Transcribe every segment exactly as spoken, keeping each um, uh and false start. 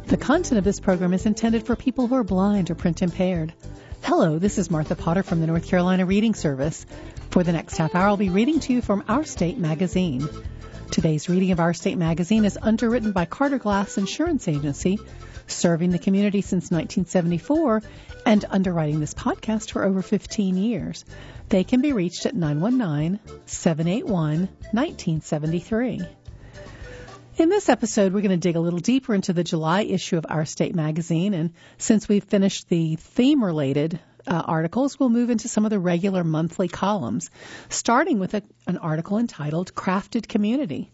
The content of this program is intended for people who are blind or print impaired. Hello, this is Martha Potter from the North Carolina Reading Service. For the next half hour, I'll be reading to you from Our State Magazine. Today's reading of Our State Magazine is underwritten by Carter Glass Insurance Agency, serving the community since nineteen seventy-four and underwriting this podcast for over fifteen years. They can be reached at nine one nine, seven eight one, one nine seven three. In this episode, we're going to dig a little deeper into the July issue of Our State Magazine, and since we've finished the theme-related uh, articles, we'll move into some of the regular monthly columns, starting with a, an article entitled Crafted Community.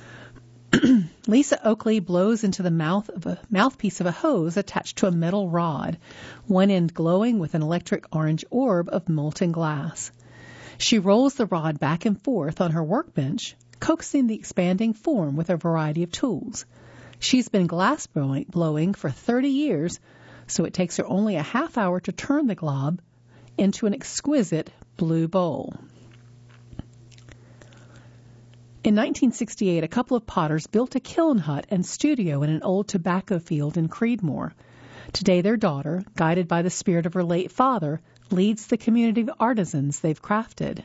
Lisa Oakley blows into the mouth of a mouthpiece of a hose attached to a metal rod, one end glowing with an electric orange orb of molten glass. She rolls the rod back and forth on her workbench, coaxing the expanding form with a variety of tools. She's been glass blowing for thirty years, so it takes her only a half hour to turn the glob into an exquisite blue bowl. In nineteen sixty-eight, a couple of potters built a kiln hut and studio in an old tobacco field in Creedmoor. Today, their daughter, guided by the spirit of her late father, leads the community of artisans they've crafted.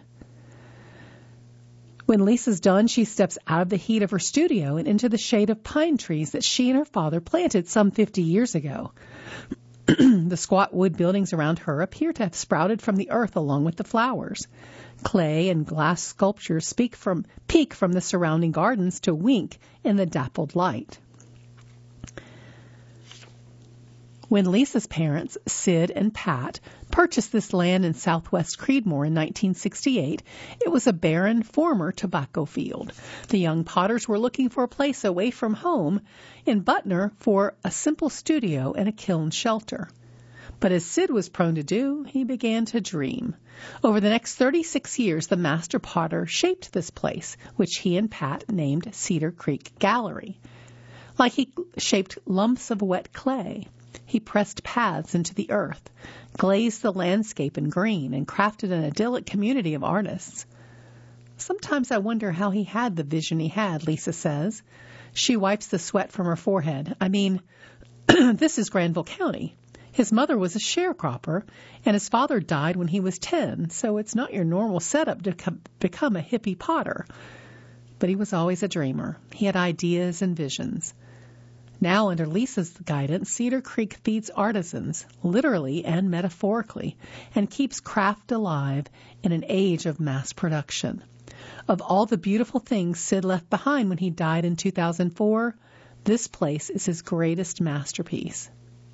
When Lisa's done, she steps out of the heat of her studio and into the shade of pine trees that she and her father planted some fifty years ago. The squat wood buildings around her appear to have sprouted from the earth along with the flowers. Clay and glass sculptures speak from, peek from the surrounding gardens to wink in the dappled light. When Lisa's parents, Sid and Pat, purchased this land in southwest Creedmoor in nineteen sixty-eight, it was a barren former tobacco field. The young Potters were looking for a place away from home in Butner for a simple studio and a kiln shelter. But as Sid was prone to do, he began to dream. Over the next thirty-six years, the master potter shaped this place, which he and Pat named Cedar Creek Gallery. Like he shaped lumps of wet clay, he pressed paths into the earth, glazed the landscape in green, and crafted an idyllic community of artists. Sometimes I wonder how he had the vision he had, Lisa says. She wipes the sweat from her forehead. I mean, this is Granville County. His mother was a sharecropper, and his father died when he was ten, so it's not your normal setup to co- become a hippie potter. But he was always a dreamer. He had ideas and visions. Now, under Lisa's guidance, Cedar Creek feeds artisans, literally and metaphorically, and keeps craft alive in an age of mass production. Of all the beautiful things Sid left behind when he died in two thousand four, this place is his greatest masterpiece.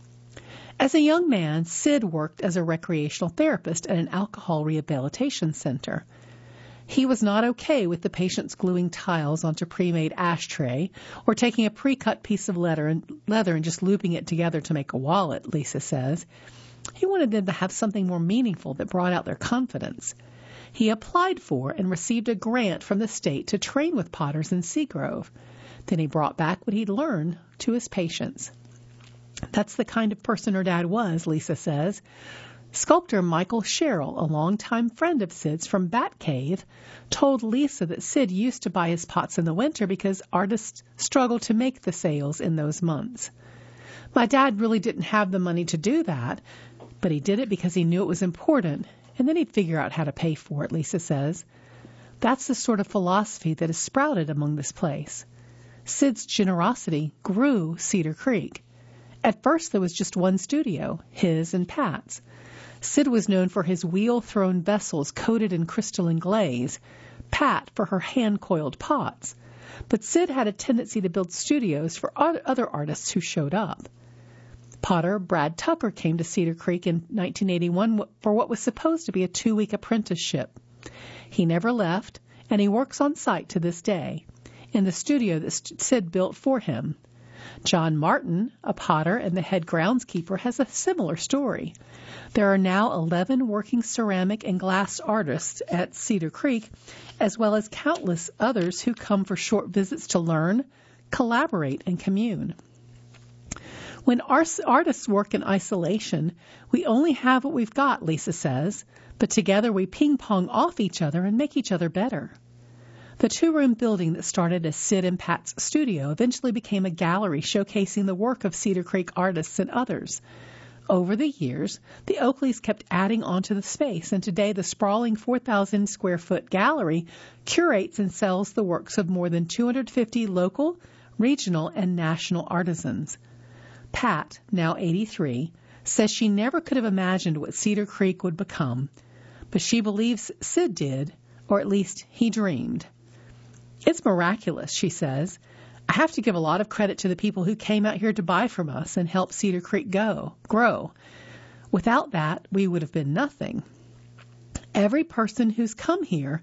As a young man, Sid worked as a recreational therapist at an alcohol rehabilitation center. He was not okay with the patients gluing tiles onto pre-made ashtray or taking a pre-cut piece of leather and, leather and just looping it together to make a wallet, Lisa says. He wanted them to have something more meaningful that brought out their confidence. He applied for and received a grant from the state to train with potters in Seagrove. Then he brought back what he'd learned to his patients. That's the kind of person her dad was, Lisa says. Sculptor Michael Sherrill, a longtime friend of Sid's from Bat Cave, told Lisa that Sid used to buy his pots in the winter because artists struggled to make the sales in those months. My dad really didn't have the money to do that, but he did it because he knew it was important, and then he'd figure out how to pay for it, Lisa says. That's the sort of philosophy that has sprouted among this place. Sid's generosity grew Cedar Creek. At first, there was just one studio, his and Pat's. Sid was known for his wheel-thrown vessels coated in crystalline glaze, Pat for her hand-coiled pots. But Sid had a tendency to build studios for other artists who showed up. Potter Brad Tucker came to Cedar Creek in nineteen eighty-one for what was supposed to be a two-week apprenticeship. He never left, and he works on site to this day, in the studio that Sid built for him. John Martin, a potter and the head groundskeeper, has a similar story. There are now eleven working ceramic and glass artists at Cedar Creek, as well as countless others who come for short visits to learn, collaborate, and commune. When artists work in isolation, we only have what we've got, Lisa says, but together we ping-pong off each other and make each other better. The two-room building that started as Sid and Pat's studio eventually became a gallery showcasing the work of Cedar Creek artists and others. Over the years, the Oakleys kept adding onto the space, and today the sprawling four thousand square foot gallery curates and sells the works of more than two hundred fifty local, regional, and national artisans. Pat, now eighty-three, says she never could have imagined what Cedar Creek would become, but she believes Sid did, or at least he dreamed. It's miraculous, she says. I have to give a lot of credit to the people who came out here to buy from us and help Cedar Creek go, grow. Without that, we would have been nothing. Every person who's come here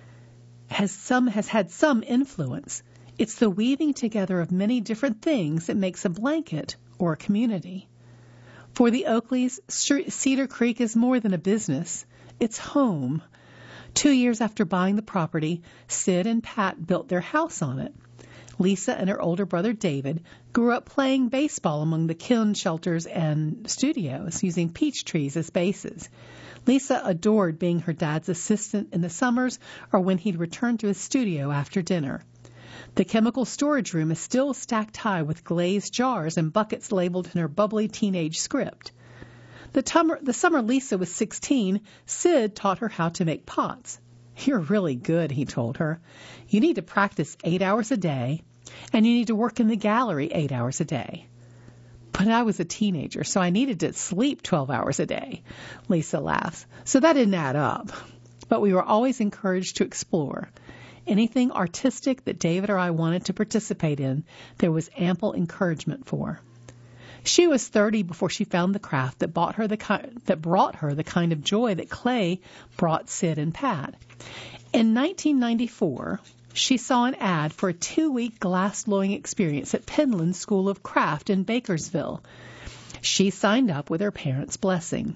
has some has had some influence. It's the weaving together of many different things that makes a blanket or a community. For the Oakleys, Cedar Creek is more than a business. It's home. Two years after buying the property, Sid and Pat built their house on it. Lisa and her older brother David grew up playing baseball among the kiln shelters and studios, using peach trees as bases. Lisa adored being her dad's assistant in the summers or when he'd return to his studio after dinner. The chemical storage room is still stacked high with glazed jars and buckets labeled in her bubbly teenage script. The, tumor, the summer Lisa was sixteen, Sid taught her how to make pots. You're really good, he told her. You need to practice eight hours a day, and you need to work in the gallery eight hours a day. But I was a teenager, so I needed to sleep twelve hours a day, Lisa laughs. So that didn't add up. But we were always encouraged to explore. Anything artistic that David or I wanted to participate in, there was ample encouragement for. She was thirty before she found the craft that bought her the ki- that brought her the kind of joy that clay brought Sid and Pat. In nineteen ninety-four, she saw an ad for a two-week glass-blowing experience at Penland School of Craft in Bakersville. She signed up with her parents' blessing.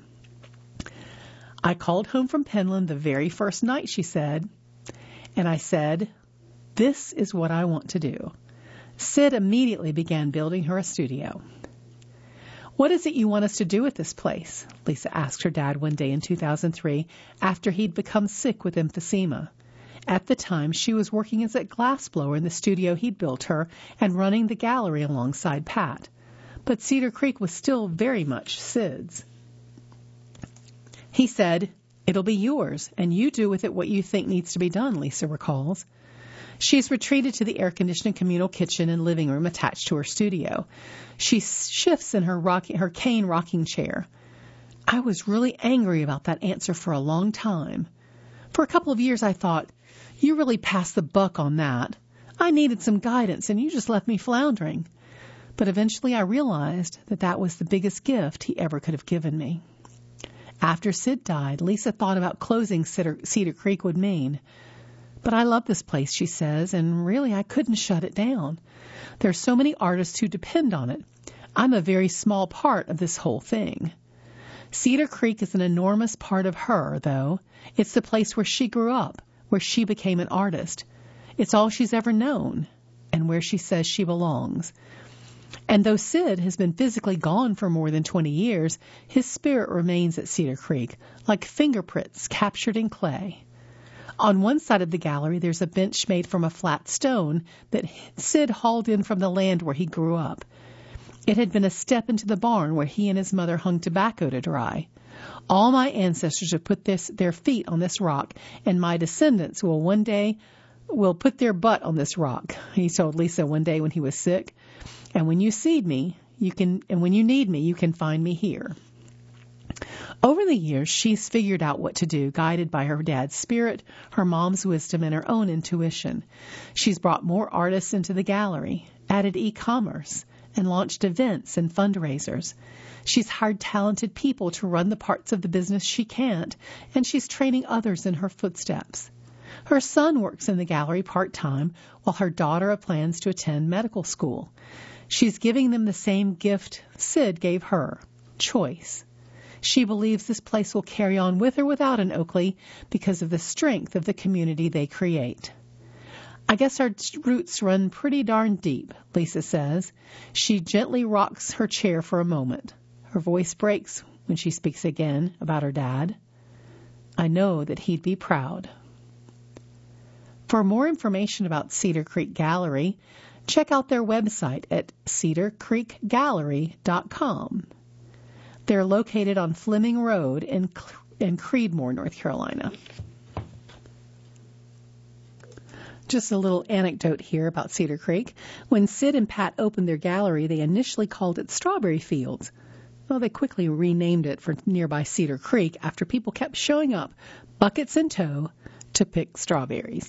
I called home from Penland the very first night, she said, and I said, this is what I want to do. Sid immediately began building her a studio. What is it you want us to do at this place? Lisa asked her dad one day in two thousand three after he'd become sick with emphysema. At the time, she was working as a glassblower in the studio he'd built her and running the gallery alongside Pat. But Cedar Creek was still very much Sid's. He said, it'll be yours, and you do with it what you think needs to be done, Lisa recalls. She's retreated to the air-conditioned communal kitchen and living room attached to her studio. She shifts in her, rocking, her cane rocking chair. I was really angry about that answer for a long time. For a couple of years I thought, you really passed the buck on that. I needed some guidance, and you just left me floundering. But eventually I realized that that was the biggest gift he ever could have given me. After Sid died, Lisa thought about closing Cedar, Cedar Creek would mean. But I love this place, she says, and really I couldn't shut it down. There are so many artists who depend on it. I'm a very small part of this whole thing. Cedar Creek is an enormous part of her, though. It's the place where she grew up, where she became an artist. It's all she's ever known, and where she says she belongs. And though Sid has been physically gone for more than twenty years, his spirit remains at Cedar Creek, like fingerprints captured in clay. On one side of the gallery, there's a bench made from a flat stone that Sid hauled in from the land where he grew up. It had been a step into the barn where he and his mother hung tobacco to dry. All my ancestors have put this, their feet on this rock, and my descendants will one day will put their butt on this rock, he told Lisa one day when he was sick. And when you see me, you can, and when you need me, you can find me here. Over the years, she's figured out what to do, guided by her dad's spirit, her mom's wisdom, and her own intuition. She's brought more artists into the gallery, added e-commerce, and launched events and fundraisers. She's hired talented people to run the parts of the business she can't, and she's training others in her footsteps. Her son works in the gallery part-time, while her daughter plans to attend medical school. She's giving them the same gift Sid gave her, choice. She believes this place will carry on with or without an Oakley because of the strength of the community they create. I guess our roots run pretty darn deep, Lisa says. She gently rocks her chair for a moment. Her voice breaks when she speaks again about her dad. I know that he'd be proud. For more information about Cedar Creek Gallery, check out their website at cedar creek gallery dot com. They're located on Fleming Road in, in Creedmoor, North Carolina. Just a little anecdote here about Cedar Creek. When Sid and Pat opened their gallery, they initially called it Strawberry Fields. Well, they quickly renamed it for nearby Cedar Creek after people kept showing up, buckets in tow, to pick strawberries.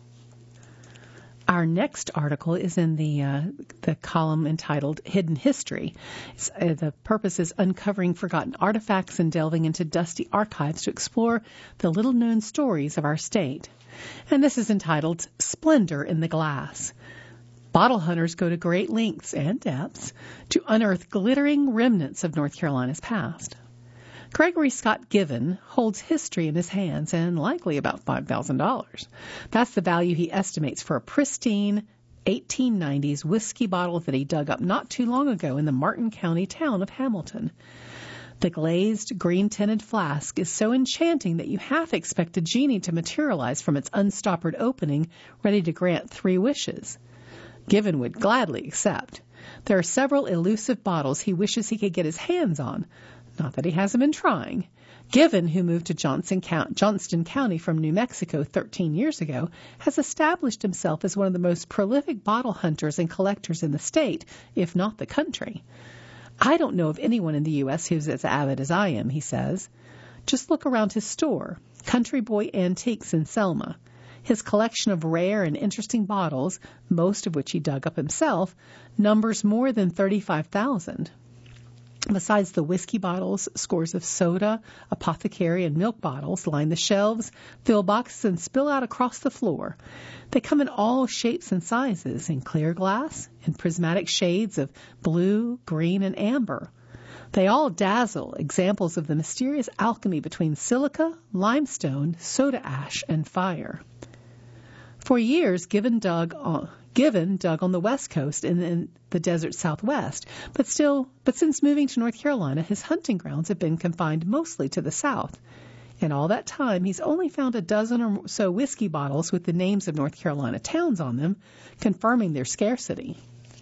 Our next article is in the uh, the column entitled Hidden History. Uh, the purpose is uncovering forgotten artifacts and delving into dusty archives to explore the little-known stories of our state. And this is entitled Splendor in the Glass. Bottle hunters go to great lengths and depths to unearth glittering remnants of North Carolina's past. Gregory Scott Given holds history in his hands and likely about five thousand dollars. That's the value he estimates for a pristine eighteen nineties whiskey bottle that he dug up not too long ago in the Martin County town of Hamilton. The glazed, green-tinted flask is so enchanting that you half expect a genie to materialize from its unstoppered opening, ready to grant three wishes. Given would gladly accept. There are several elusive bottles he wishes he could get his hands on. Not that he hasn't been trying. Given, who moved to Johnson County, Johnston County from New Mexico thirteen years ago, has established himself as one of the most prolific bottle hunters and collectors in the state, if not the country. I don't know of anyone in the U S who's as avid as I am, he says. Just look around his store, Country Boy Antiques in Selma. His collection of rare and interesting bottles, most of which he dug up himself, numbers more than thirty-five thousand. Besides the whiskey bottles, scores of soda, apothecary, and milk bottles line the shelves, fill boxes, and spill out across the floor. They come in all shapes and sizes, in clear glass, in prismatic shades of blue, green, and amber. They all dazzle, examples of the mysterious alchemy between silica, limestone, soda ash, and fire. For years, Given dug on, Given dug on the West Coast and in the desert Southwest, but still, but since moving to North Carolina, his hunting grounds have been confined mostly to the South. In all that time, he's only found a dozen or so whiskey bottles with the names of North Carolina towns on them, confirming their scarcity.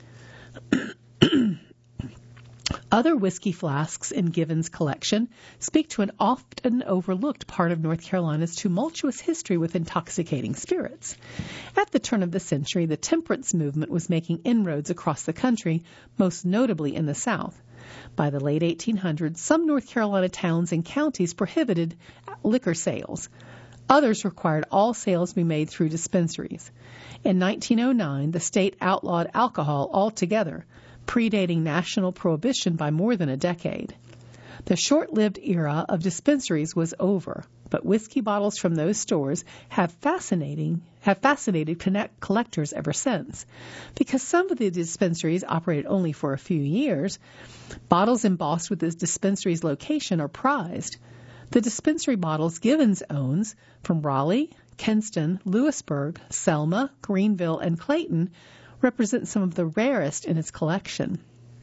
Other whiskey flasks in Given's collection speak to an often overlooked part of North Carolina's tumultuous history with intoxicating spirits. At the turn of the century, the temperance movement was making inroads across the country, most notably in the South. By the late eighteen hundreds, some North Carolina towns and counties prohibited liquor sales. Others required all sales be made through dispensaries. In nineteen oh nine, the state outlawed alcohol altogether, predating national prohibition by more than a decade. The short-lived era of dispensaries was over, but whiskey bottles from those stores have fascinating have fascinated connect collectors ever since. Because some of the dispensaries operated only for a few years, bottles embossed with the dispensary's location are prized. The dispensary bottles Givens owns from Raleigh, Kinston, Lewisburg, Selma, Greenville, and Clayton represent some of the rarest in its collection.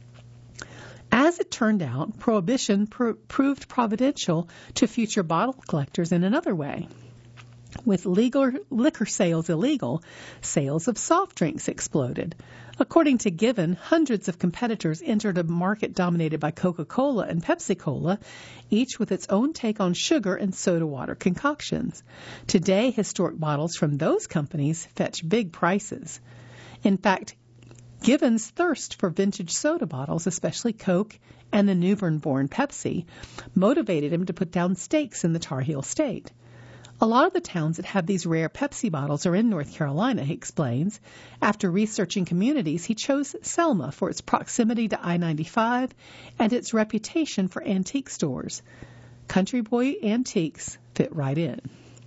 As it turned out, Prohibition pr- proved providential to future bottle collectors in another way. With legal liquor sales illegal, sales of soft drinks exploded. According to Given, hundreds of competitors entered a market dominated by Coca-Cola and Pepsi-Cola, each with its own take on sugar and soda water concoctions. Today, historic bottles from those companies fetch big prices. In fact, Given's thirst for vintage soda bottles, especially Coke and the Newbern-born Pepsi, motivated him to put down stakes in the Tar Heel State. A lot of the towns that have these rare Pepsi bottles are in North Carolina, he explains. After researching communities, he chose Selma for its proximity to I ninety-five and its reputation for antique stores. Country Boy Antiques fit right in.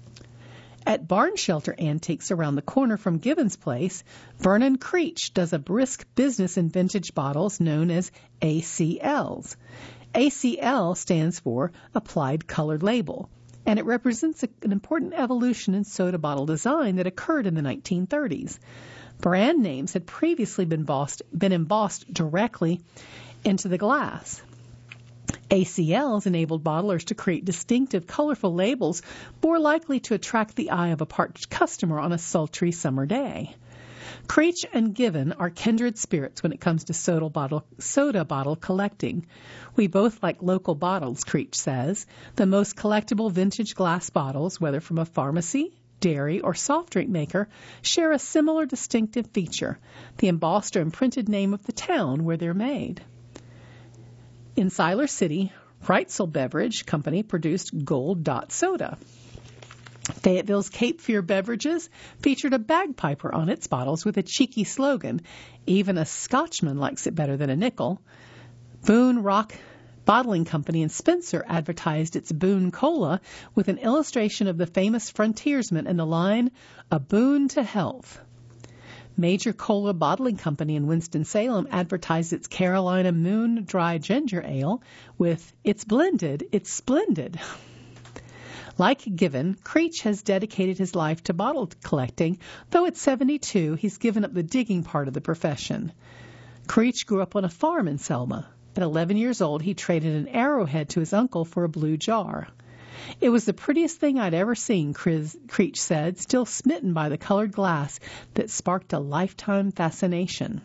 At Barn Shelter Antiques around the corner from Given's place, Vernon Creech does a brisk business in vintage bottles known as A C Ls. A C L stands for Applied Colored Label, and it represents a, an important evolution in soda bottle design that occurred in the nineteen thirties. Brand names had previously been, bossed, been embossed directly into the glass. A C Ls enabled bottlers to create distinctive, colorful labels more likely to attract the eye of a parched customer on a sultry summer day. Creech and Given are kindred spirits when it comes to soda bottle, soda bottle collecting. We both like local bottles, Creech says. The most collectible vintage glass bottles, whether from a pharmacy, dairy, or soft drink maker, share a similar distinctive feature, the embossed or imprinted name of the town where they're made. In Siler City, Reitzel Beverage Company produced Gold Dot Soda. Fayetteville's Cape Fear Beverages featured a bagpiper on its bottles with a cheeky slogan, "Even a Scotchman likes it better than a nickel." Boone Rock Bottling Company in Spencer advertised its Boone Cola with an illustration of the famous frontiersman and the line, "A boon to health." Major Cola Bottling Company in Winston-Salem advertised its Carolina Moon Dry Ginger Ale with, "It's blended, it's splendid." Like Given, Creech has dedicated his life to bottle collecting, though at seventy-two he's given up the digging part of the profession. Creech grew up on a farm in Selma. At eleven years old, he traded an arrowhead to his uncle for a blue jar. "It was the prettiest thing I'd ever seen," Creech said, still smitten by the colored glass that sparked a lifetime fascination.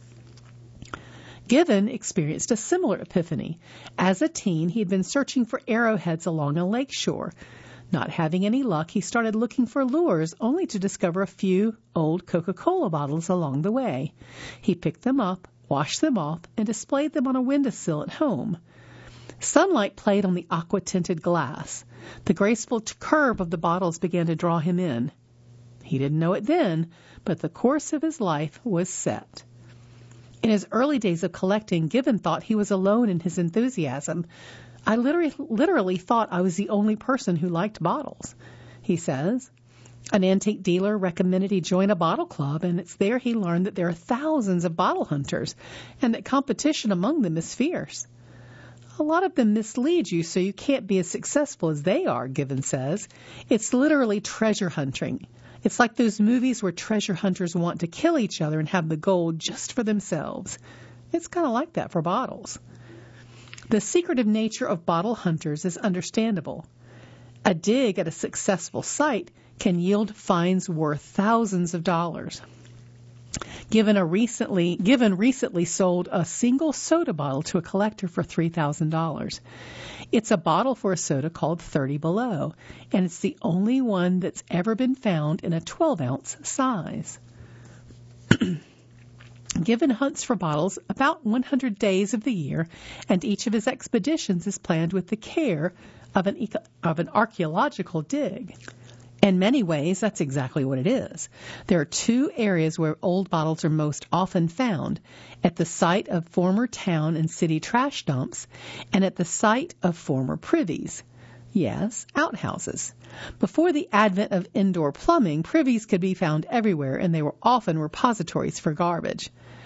Given experienced a similar epiphany. As a teen, he had been searching for arrowheads along a lake shore. Not having any luck, he started looking for lures, only to discover a few old Coca-Cola bottles along the way. He picked them up, washed them off, and displayed them on a windowsill at home. Sunlight played on the aqua-tinted glass. The graceful curve of the bottles began to draw him in. He didn't know it then, but the course of his life was set. In his early days of collecting, Given thought he was alone in his enthusiasm. "I literally, literally thought I was the only person who liked bottles," he says. An antique dealer recommended he join a bottle club, and it's there he learned that there are thousands of bottle hunters and that competition among them is fierce. "A lot of them mislead you so you can't be as successful as they are," Given says. "It's literally treasure hunting. It's like those movies where treasure hunters want to kill each other and have the gold just for themselves. It's kind of like that for bottles." The secretive nature of bottle hunters is understandable. A dig at a successful site can yield finds worth thousands of dollars. Given a recently, Given recently sold a single soda bottle to a collector for three thousand dollars. It's a bottle for a soda called thirty Below, and it's the only one that's ever been found in a twelve-ounce size. Given hunts for bottles about one hundred days of the year, and each of his expeditions is planned with the care of an, eco- of an archaeological dig. In many ways, that's exactly what it is. There are two areas where old bottles are most often found, at the site of former town and city trash dumps, and at the site of former privies. Yes, outhouses. Before the advent of indoor plumbing, privies could be found everywhere, and they were often repositories for garbage.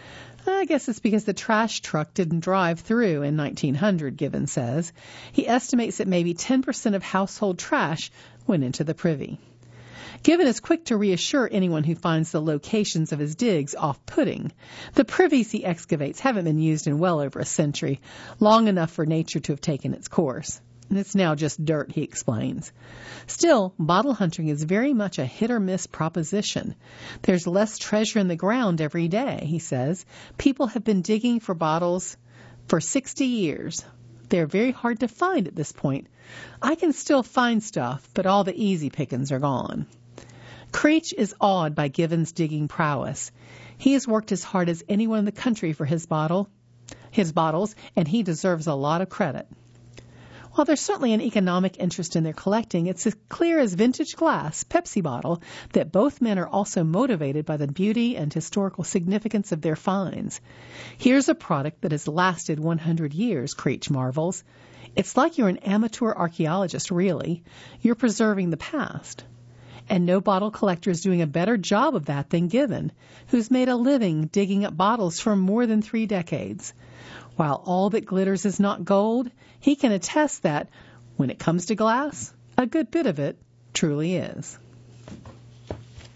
I guess it's because the trash truck didn't drive through in nineteen hundred, Given says. He estimates that maybe ten percent of household trash went into the privy. Given is quick to reassure anyone who finds the locations of his digs off-putting. The privies he excavates haven't been used in well over a century, long enough for nature to have taken its course. And it's now just dirt, he explains. Still, bottle hunting is very much a hit-or-miss proposition. There's less treasure in the ground every day, he says. People have been digging for bottles for sixty years. They're very hard to find at this point. I can still find stuff, but all the easy pickings are gone. Creech is awed by Given's digging prowess. He has worked as hard as anyone in the country for his bottle, his bottles, and he deserves a lot of credit. While there's certainly an economic interest in their collecting, it's as clear as vintage glass, Pepsi bottle, that both men are also motivated by the beauty and historical significance of their finds. Here's a product that has lasted one hundred years, Creech marvels. It's like you're an amateur archaeologist, really. You're preserving the past. And no bottle collector is doing a better job of that than Given, who's made a living digging up bottles for more than three decades. While all that glitters is not gold, he can attest that, when it comes to glass, a good bit of it truly is.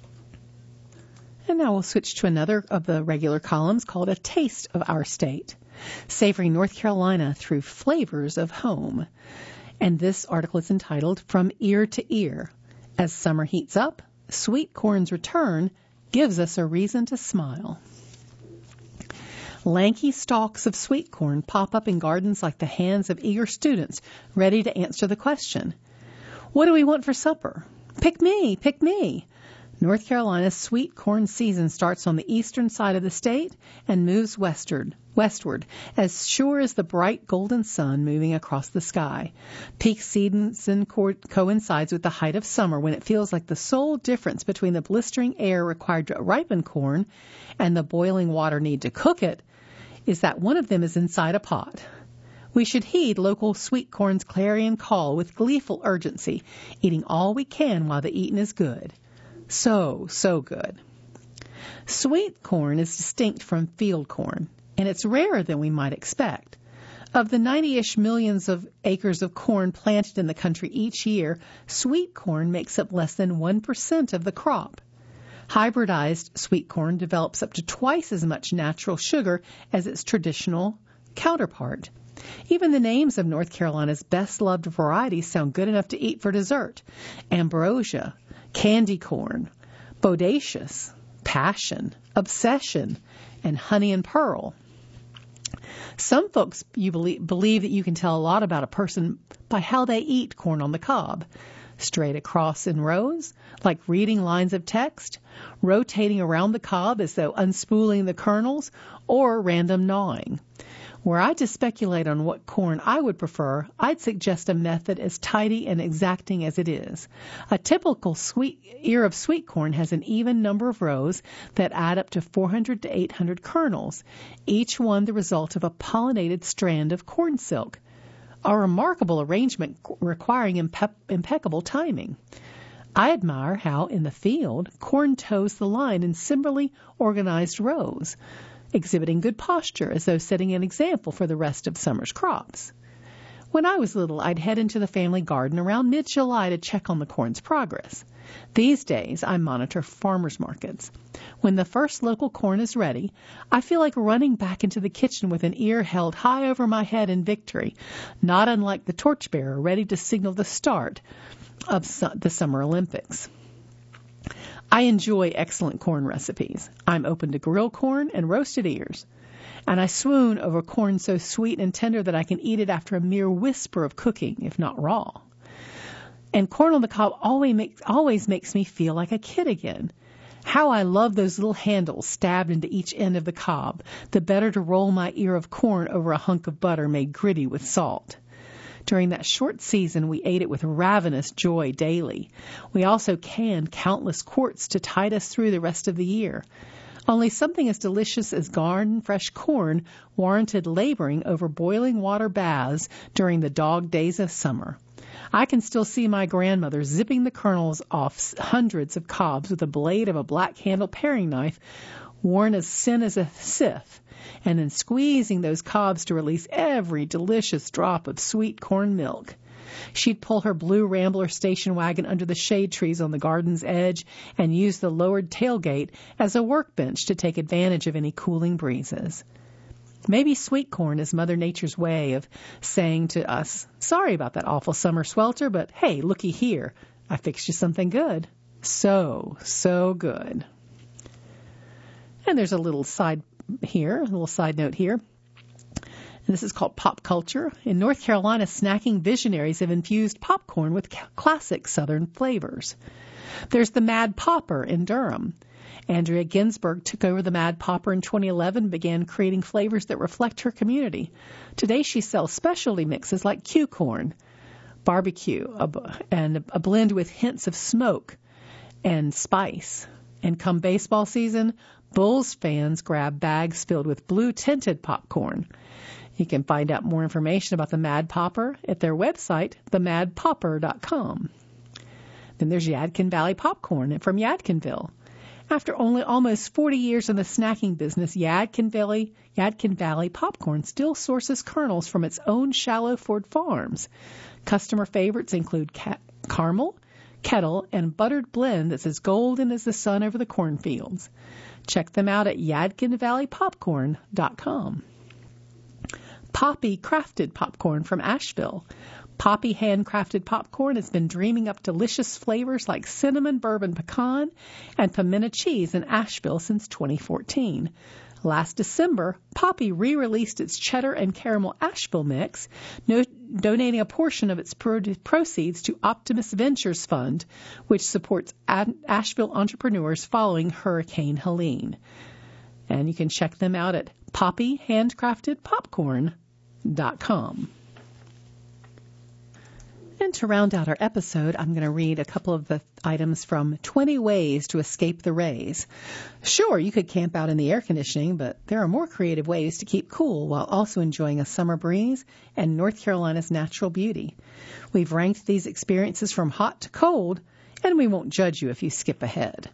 And now we'll switch to another of the regular columns called A Taste of Our State. Savoring North Carolina through flavors of home. And this article is entitled From Ear to Ear. As summer heats up, sweet corn's return gives us a reason to smile. Lanky stalks of sweet corn pop up in gardens like the hands of eager students ready to answer the question, what do we want for supper? Pick me, pick me. North Carolina's sweet corn season starts on the eastern side of the state and moves westward, westward, as sure as the bright golden sun moving across the sky. Peak season co- coincides with the height of summer, when it feels like the sole difference between the blistering air required to ripen corn and the boiling water needed to cook it is that one of them is inside a pot. We should heed local sweet corn's clarion call with gleeful urgency, eating all we can while the eating is good. So, so good. Sweet corn is distinct from field corn, and it's rarer than we might expect. Of the ninety-ish millions of acres of corn planted in the country each year, sweet corn makes up less than one percent of the crop. Hybridized sweet corn develops up to twice as much natural sugar as its traditional counterpart. Even the names of North Carolina's best-loved varieties sound good enough to eat for dessert. Ambrosia, candy corn, bodacious, passion, obsession, and honey and pearl. Some folks you believe, believe that you can tell a lot about a person by how they eat corn on the cob. Straight across in rows, like reading lines of text, rotating around the cob as though unspooling the kernels, or random gnawing. Were I to speculate on what corn I would prefer, I'd suggest a method as tidy and exacting as it is. A typical sweet ear of sweet corn has an even number of rows that add up to four hundred to eight hundred kernels, each one the result of a pollinated strand of corn silk. A remarkable arrangement requiring impe- impeccable timing. I admire how, in the field, corn toes the line in similarly organized rows, exhibiting good posture as though setting an example for the rest of summer's crops. When I was little, I'd head into the family garden around mid-July to check on the corn's progress. These days, I monitor farmers markets. When the first local corn is ready, I feel like running back into the kitchen with an ear held high over my head in victory, not unlike the torchbearer ready to signal the start of su- the Summer Olympics. I enjoy excellent corn recipes. I'm open to grilled corn and roasted ears. And I swoon over corn so sweet and tender that I can eat it after a mere whisper of cooking, if not raw. And corn on the cob always makes, always makes me feel like a kid again. How I love those little handles stabbed into each end of the cob, the better to roll my ear of corn over a hunk of butter made gritty with salt. During that short season, we ate it with ravenous joy daily. We also canned countless quarts to tide us through the rest of the year. Only something as delicious as garden fresh corn warranted laboring over boiling water baths during the dog days of summer. I can still see my grandmother zipping the kernels off hundreds of cobs with the blade of a black-handled paring knife worn as thin as a scythe, and then squeezing those cobs to release every delicious drop of sweet corn milk. She'd pull her blue Rambler station wagon under the shade trees on the garden's edge and use the lowered tailgate as a workbench to take advantage of any cooling breezes. Maybe sweet corn is Mother Nature's way of saying to us, sorry about that awful summer swelter, but hey, looky here, I fixed you something good. So, so good. And there's a little side here, a little side note here. And this is called Pop Culture. In North Carolina, snacking visionaries have infused popcorn with classic Southern flavors. There's the Mad Popper in Durham. Andrea Ginsberg took over the Mad Popper in twenty eleven and began creating flavors that reflect her community. Today she sells specialty mixes like Q-corn, barbecue, and a blend with hints of smoke and spice. And come baseball season, Bulls fans grab bags filled with blue-tinted popcorn. You can find out more information about the Mad Popper at their website, the mad popper dot com. Then there's Yadkin Valley Popcorn from Yadkinville. After only almost forty years in the snacking business, Yadkin Valley, Yadkin Valley Popcorn still sources kernels from its own Shallowford farms. Customer favorites include ca- caramel, kettle, and buttered blend that's as golden as the sun over the cornfields. Check them out at yadkin valley popcorn dot com. Poppy Crafted Popcorn from Asheville. Poppy handcrafted popcorn has been dreaming up delicious flavors like cinnamon bourbon pecan and pimento cheese in Asheville since twenty fourteen. Last December, Poppy re-released its cheddar and caramel Asheville mix, no, donating a portion of its pro- proceeds to Optimus Ventures Fund, which supports Ad- Asheville entrepreneurs following Hurricane Helene. And you can check them out at poppy handcrafted popcorn dot com. And to round out our episode, I'm going to read a couple of the items from twenty Ways to Escape the Rays. Sure, you could camp out in the air conditioning, but there are more creative ways to keep cool while also enjoying a summer breeze and North Carolina's natural beauty. We've ranked these experiences from hot to cold, and we won't judge you if you skip ahead.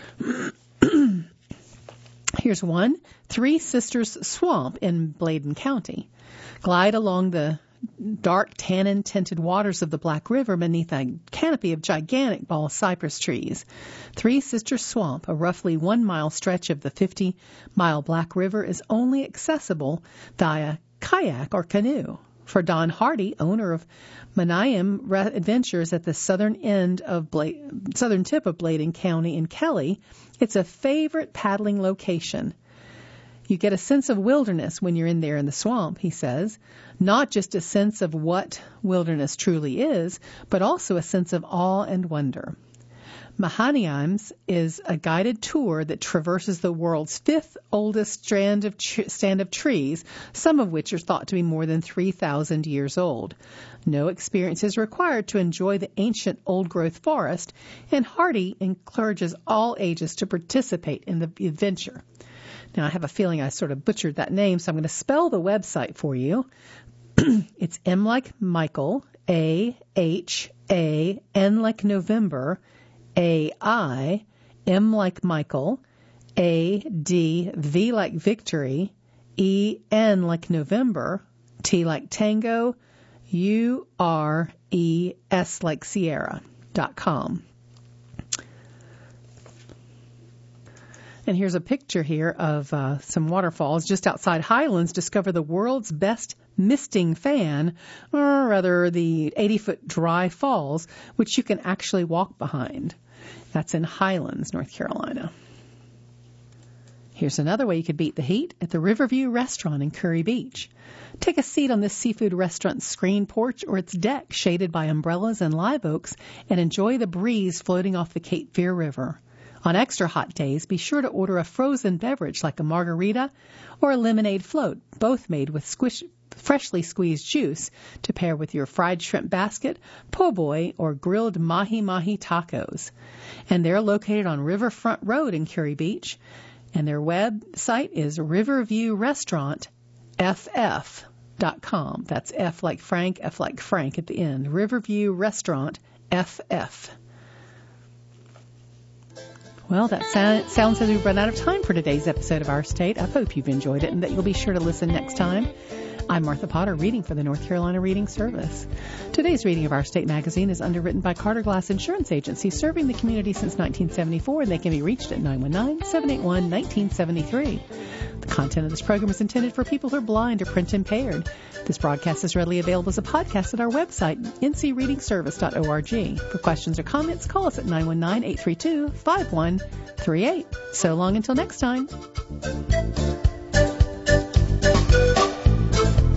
Here's one, Three Sisters Swamp in Bladen County. Glide along the dark tannin-tinted waters of the Black River beneath a canopy of gigantic ball cypress trees. Three Sisters Swamp, a roughly one-mile stretch of the fifty-mile Black River, is only accessible via kayak or canoe. For Don Hardy, owner of Manayam Adventures at the southern end of Bla- southern tip of Bladen County in Kelly, it's a favorite paddling location. You get a sense of wilderness when you're in there in the swamp, he says. Not just a sense of what wilderness truly is, but also a sense of awe and wonder. Mahaniams is a guided tour that traverses the world's fifth oldest strand of tr- stand of trees, some of which are thought to be more than three thousand years old. No experience is required to enjoy the ancient old-growth forest, and Hardy encourages all ages to participate in the adventure. Now, I have a feeling I sort of butchered that name, so I'm going to spell the website for you. It's M like Michael, A, H, A, N like November, A, I, M like Michael, A, D, V like Victory, E, N like November, T like Tango, U, R, E, S like Sierra dot com. And here's a picture here of uh, some waterfalls just outside Highlands. Discover the world's best misting fan, or rather the eighty-foot dry falls, which you can actually walk behind. That's in Highlands, North Carolina. Here's another way you could beat the heat at the Riverview Restaurant in Curry Beach. Take a seat on this seafood restaurant's screen porch or its deck shaded by umbrellas and live oaks and enjoy the breeze floating off the Cape Fear River. On extra hot days, be sure to order a frozen beverage like a margarita or a lemonade float, both made with squish, freshly squeezed juice to pair with your fried shrimp basket, po' boy, or grilled mahi-mahi tacos. And they're located on Riverfront Road in Curry Beach, and their website is riverview restaurant f f dot com. That's F like Frank, F like Frank at the end. Riverview Restaurant F F. Well, that sound, sounds as we've run out of time for today's episode of Our State. I hope you've enjoyed it and that you'll be sure to listen next time. I'm Martha Potter, reading for the North Carolina Reading Service. Today's reading of Our State magazine is underwritten by Carter Glass Insurance Agency, serving the community since nineteen seventy-four, and they can be reached at nine one nine, seven eight one, one nine seven three. The content of this program is intended for people who are blind or print impaired. This broadcast is readily available as a podcast at our website, n c reading service dot org. For questions or comments, call us at nine one nine, eight three two, five one three eight. So long until next time.